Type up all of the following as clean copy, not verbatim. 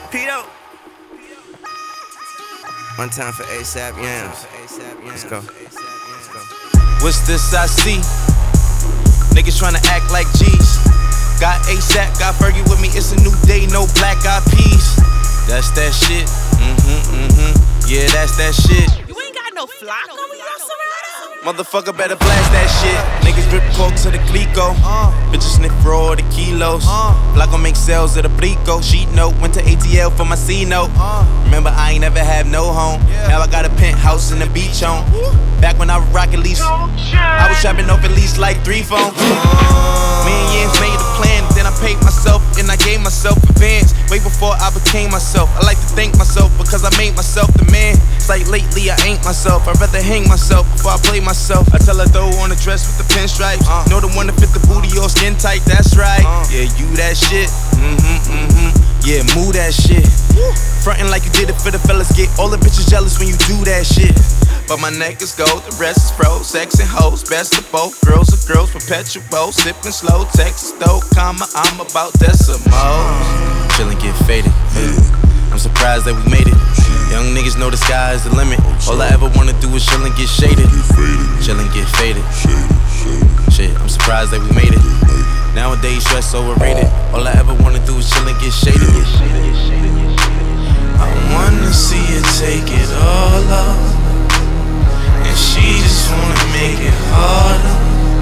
Pito. One time for ASAP Yams. Let's go. What's this I see? Niggas tryna act like G's. Got ASAP, got Fergie with me. It's a new day, no black eyed peas. That's that shit. Yeah, that's that shit. You ain't got no flock on your Serato. Motherfucker better blast that shit. Niggas drip coke to the Glico. Bitches sniff for all the kilos. Block gon' make sales of the Blico. Sheet note, went to ATL for my C note. Remember, I ain't never had no home. Now I got a penthouse in the beach home. Back when I was rockin' lease, I was trapping off at least like 3 phones. Me and Yams made a plan, then I paid myself and I gave myself advance. Way before I became myself. I like to thank myself because I made myself the man. It's like lately I ain't myself. I'd rather hang myself before I play myself. I tell her throw on a dress with the pinstripes. Know the one that fit the booty or skin tight, that's right. Yeah, you that shit. Yeah, move that shit. Frontin' like you did it for the fellas. Get all the bitches jealous when you do that shit. But my neck is gold, the rest is froze. Sex and hoes, best of both. Girls are girls, perpetual. Sippin' slow, Texas though, comma, I'm about decimals. Chillin' get faded. I'm surprised that we made it. Young niggas know the sky is the limit. All I ever wanna do is chill and get shaded. Chill and get faded. Shit, I'm surprised that we made it. Nowadays, stress overrated. All I ever wanna do is chill and get shaded. I wanna see you take it all off. And she just wanna make it harder.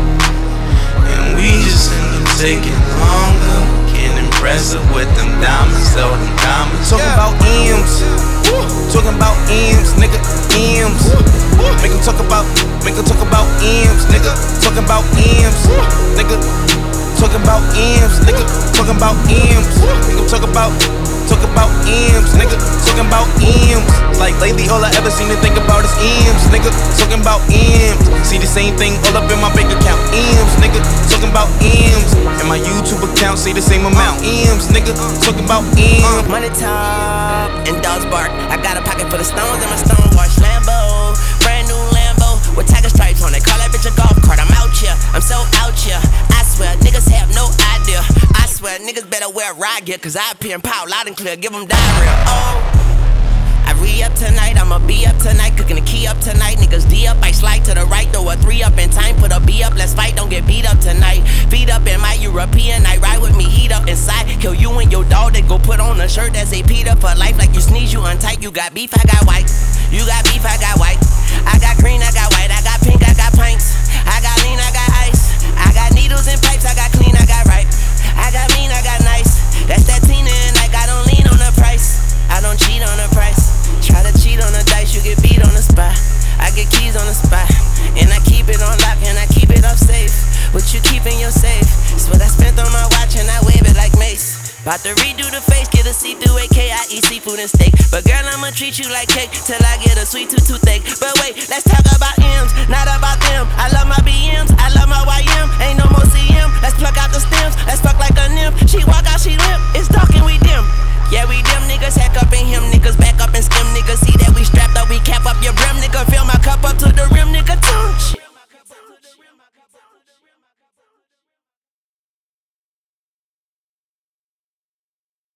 And we just end up taking longer. Can't impress her with them diamonds, all them diamonds. Talking about M's, talking about M's, nigga, M's. Make them talk about M's, nigga. Talking about M's, nigga. Talking about M's, nigga. Talking about M's. Nigga talk about M's, nigga. Talking about M's. Like lately, all I ever seem to think about is M's, nigga. Talking about M's. See the same thing all up in my bank account. M's, nigga. Talking about M's. And my YouTube account say the same amount. M's, nigga. Talking about M's. Money talk and dogs bark. I got a pocket full of stones and my stone wash Lambo. Brand new Lambo with tiger stripes on it. Call that bitch a golf cart. I'm out here. I'm so out here. I swear, niggas have no idea. I swear, niggas better wear ride gear, cause I appear in power loud and clear. Give them diarrhea. Oh, I re-up tonight, I'ma be up tonight. Cooking the key up tonight. Niggas D up, I slide to the right. Throw a 3 up in time, put a B up. Let's fight, don't get beat up tonight. Feet up in my European night. Ride with me, heat up inside. Kill you and your dog, then go put on a shirt that's a Peter for life. Like you sneeze, you untight. You got beef, I got white. You got beef, I got white. I got green, I got white. I got pink, I got pints. I got lean, I got ice. I got needles and pipes, I got clean, I got right. I got mean, I got nice. That's that Tina and like I don't lean on the price. I don't cheat on the price. Try to cheat on the dice, you get beat on the spot. I get keys on the spot. And I keep it on lock and I keep it up safe. What you keep in your safe? It's what I spent on my watch and I wave it like Mace. About to redo the face, get a see-through AK. I eat seafood and steak. But girl, I'ma treat you like cake till I get a sweet toothache. But wait, let's talk about M's, not about them. I love my BMs, I love my YM. Ain't no more CM, let's pluck out the stems. Let's fuck like a nymph. She walk out, she limp. It's dark and we dim. Yeah, we dim niggas